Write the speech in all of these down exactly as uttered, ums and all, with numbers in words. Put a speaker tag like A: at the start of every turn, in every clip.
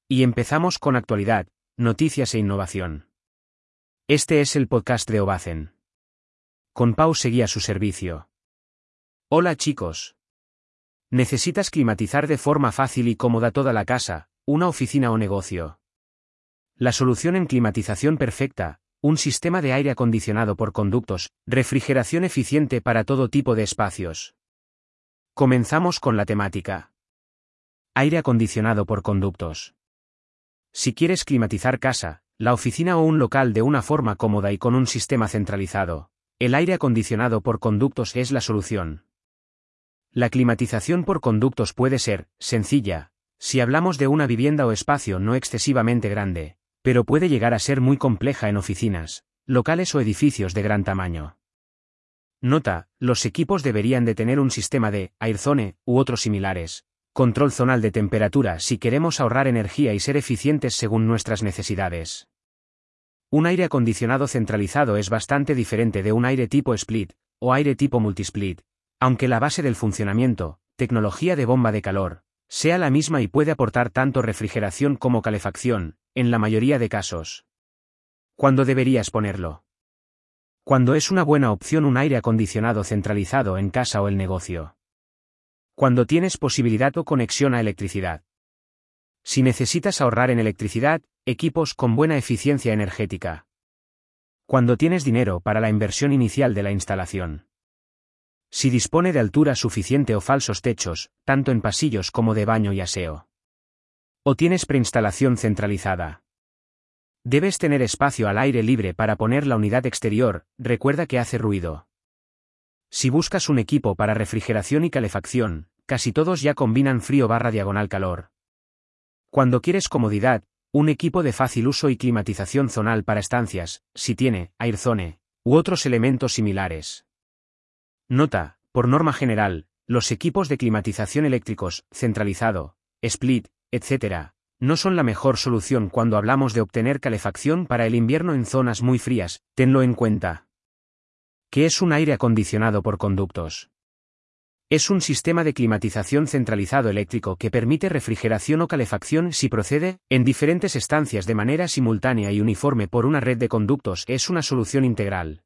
A: Y empezamos con actualidad, noticias e innovación. Este es el podcast de Ovacen. Con Pau seguía a su servicio. Hola chicos. ¿Necesitas climatizar de forma fácil y cómoda toda la casa, una oficina o negocio? La solución en climatización perfecta, un sistema de aire acondicionado por conductos, refrigeración eficiente para todo tipo de espacios. Comenzamos con la temática. Aire acondicionado por conductos. Si quieres climatizar casa, la oficina o un local de una forma cómoda y con un sistema centralizado, el aire acondicionado por conductos es la solución. La climatización por conductos puede ser sencilla, si hablamos de una vivienda o espacio no excesivamente grande, pero puede llegar a ser muy compleja en oficinas, locales o edificios de gran tamaño. Nota, los equipos deberían de tener un sistema de AirZone u otros similares, control zonal de temperatura si queremos ahorrar energía y ser eficientes según nuestras necesidades. Un aire acondicionado centralizado es bastante diferente de un aire tipo split, o aire tipo multisplit, aunque la base del funcionamiento, tecnología de bomba de calor, sea la misma y puede aportar tanto refrigeración como calefacción, en la mayoría de casos. ¿Cuándo deberías ponerlo? Cuando es una buena opción un aire acondicionado centralizado en casa o el negocio. Cuando tienes posibilidad o conexión a electricidad. Si necesitas ahorrar en electricidad, equipos con buena eficiencia energética. Cuando tienes dinero para la inversión inicial de la instalación. Si dispone de altura suficiente o falsos techos, tanto en pasillos como de baño y aseo. O tienes preinstalación centralizada. Debes tener espacio al aire libre para poner la unidad exterior, recuerda que hace ruido. Si buscas un equipo para refrigeración y calefacción, casi todos ya combinan frío barra diagonal calor. Cuando quieres comodidad, un equipo de fácil uso y climatización zonal para estancias, si tiene AirZone, u otros elementos similares. Nota, por norma general, los equipos de climatización eléctricos, centralizado, split, etcétera, no son la mejor solución cuando hablamos de obtener calefacción para el invierno en zonas muy frías, tenlo en cuenta. ¿Qué es un aire acondicionado por conductos? Es un sistema de climatización centralizado eléctrico que permite refrigeración o calefacción si procede, en diferentes estancias de manera simultánea y uniforme por una red de conductos. Es una solución integral.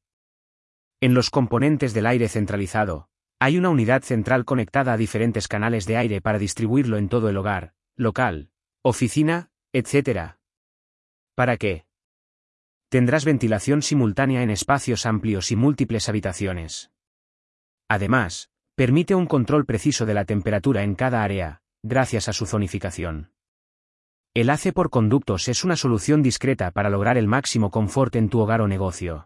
A: En los componentes del aire centralizado, hay una unidad central conectada a diferentes canales de aire para distribuirlo en todo el hogar, local, oficina, etcétera. ¿Para qué? Tendrás ventilación simultánea en espacios amplios y múltiples habitaciones. Además, permite un control preciso de la temperatura en cada área, gracias a su zonificación. El A C por conductos es una solución discreta para lograr el máximo confort en tu hogar o negocio.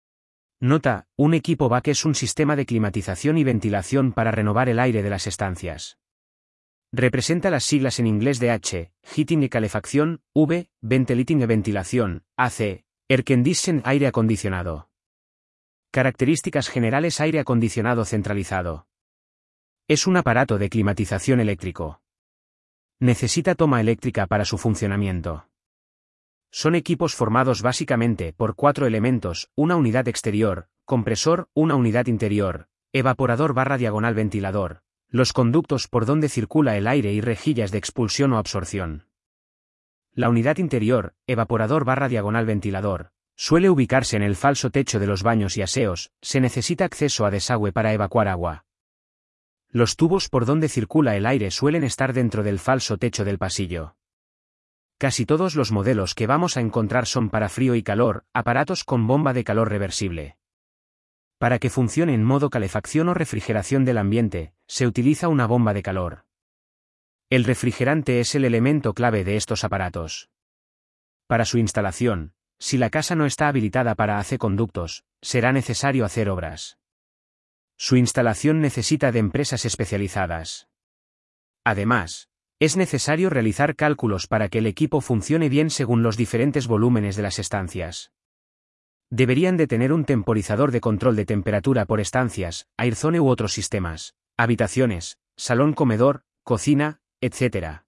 A: Nota, un equipo B A C es un sistema de climatización y ventilación para renovar el aire de las estancias. Representa las siglas en inglés de H, Heating y calefacción, V, Ventilating y ventilación, A C, Air Condition aire acondicionado. Características generales aire acondicionado centralizado. Es un aparato de climatización eléctrico. Necesita toma eléctrica para su funcionamiento. Son equipos formados básicamente por cuatro elementos, una unidad exterior, compresor, una unidad interior, evaporador barra diagonal ventilador, los conductos por donde circula el aire y rejillas de expulsión o absorción. La unidad interior, evaporador barra diagonal ventilador, suele ubicarse en el falso techo de los baños y aseos, se necesita acceso a desagüe para evacuar agua. Los tubos por donde circula el aire suelen estar dentro del falso techo del pasillo. Casi todos los modelos que vamos a encontrar son para frío y calor, aparatos con bomba de calor reversible. Para que funcione en modo calefacción o refrigeración del ambiente, se utiliza una bomba de calor. El refrigerante es el elemento clave de estos aparatos. Para su instalación, si la casa no está habilitada para A C conductos, será necesario hacer obras. Su instalación necesita de empresas especializadas. Además, es necesario realizar cálculos para que el equipo funcione bien según los diferentes volúmenes de las estancias. Deberían de tener un temporizador de control de temperatura por estancias, AirZone u otros sistemas, habitaciones, salón comedor, cocina, etcétera.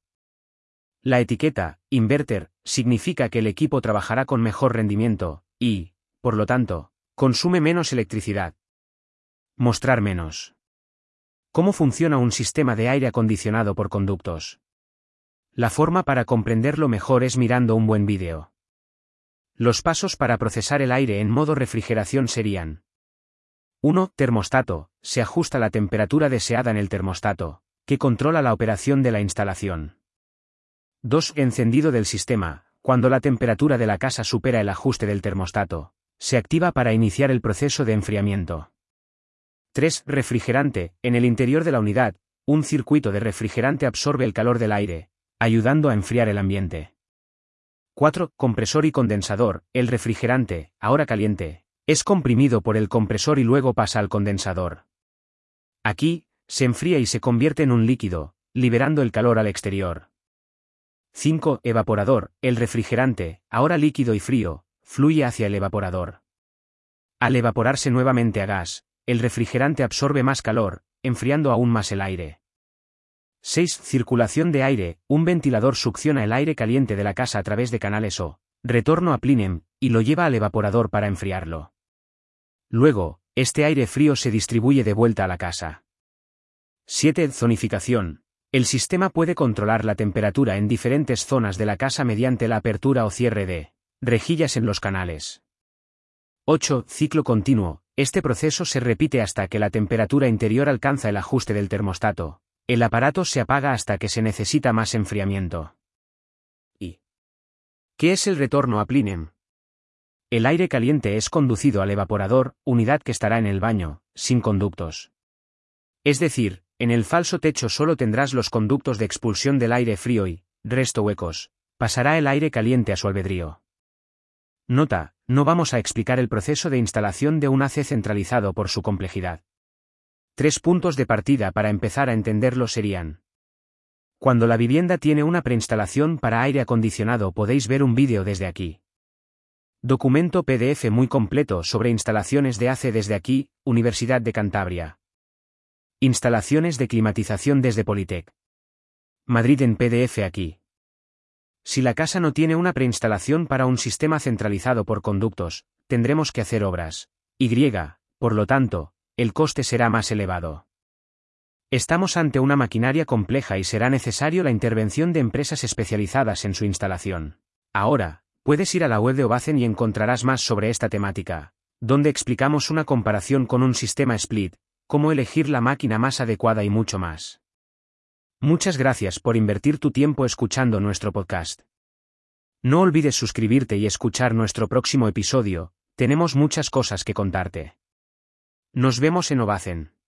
A: La etiqueta, inverter, significa que el equipo trabajará con mejor rendimiento, y, por lo tanto, consume menos electricidad. Mostrar menos. ¿Cómo funciona un sistema de aire acondicionado por conductos? La forma para comprenderlo mejor es mirando un buen vídeo. Los pasos para procesar el aire en modo refrigeración serían: uno. Termostato. Se ajusta la temperatura deseada en el termostato, que controla la operación de la instalación. dos. Encendido del sistema. Cuando la temperatura de la casa supera el ajuste del termostato, se activa para iniciar el proceso de enfriamiento. tres. Refrigerante. En el interior de la unidad, un circuito de refrigerante absorbe el calor del aire, ayudando a enfriar el ambiente. cuatro. Compresor y condensador. El refrigerante, ahora caliente, es comprimido por el compresor y luego pasa al condensador. Aquí, se enfría y se convierte en un líquido, liberando el calor al exterior. cinco. Evaporador. El refrigerante, ahora líquido y frío, fluye hacia el evaporador. Al evaporarse nuevamente a gas, el refrigerante absorbe más calor, enfriando aún más el aire. seis. Circulación de aire. Un ventilador succiona el aire caliente de la casa a través de canales o retorno a plenum, y lo lleva al evaporador para enfriarlo. Luego, este aire frío se distribuye de vuelta a la casa. siete. Zonificación. El sistema puede controlar la temperatura en diferentes zonas de la casa mediante la apertura o cierre de rejillas en los canales. ocho. Ciclo continuo. Este proceso se repite hasta que la temperatura interior alcanza el ajuste del termostato. El aparato se apaga hasta que se necesita más enfriamiento. ¿Y qué es el retorno a plenum? El aire caliente es conducido al evaporador, unidad que estará en el baño, sin conductos. Es decir, en el falso techo solo tendrás los conductos de expulsión del aire frío y, resto huecos, pasará el aire caliente a su albedrío. Nota, no vamos a explicar el proceso de instalación de un A C centralizado por su complejidad. Tres puntos de partida para empezar a entenderlo serían: cuando la vivienda tiene una preinstalación para aire acondicionado, podéis ver un vídeo desde aquí. Documento P D F muy completo sobre instalaciones de A C desde aquí, Universidad de Cantabria. Instalaciones de climatización desde Politec Madrid en P D F aquí. Si la casa no tiene una preinstalación para un sistema centralizado por conductos, tendremos que hacer obras. Y, por lo tanto, el coste será más elevado. Estamos ante una maquinaria compleja y será necesario la intervención de empresas especializadas en su instalación. Ahora, puedes ir a la web de Ovacen y encontrarás más sobre esta temática, donde explicamos una comparación con un sistema split, cómo elegir la máquina más adecuada y mucho más. Muchas gracias por invertir tu tiempo escuchando nuestro podcast. No olvides suscribirte y escuchar nuestro próximo episodio, tenemos muchas cosas que contarte. Nos vemos en Ovacen.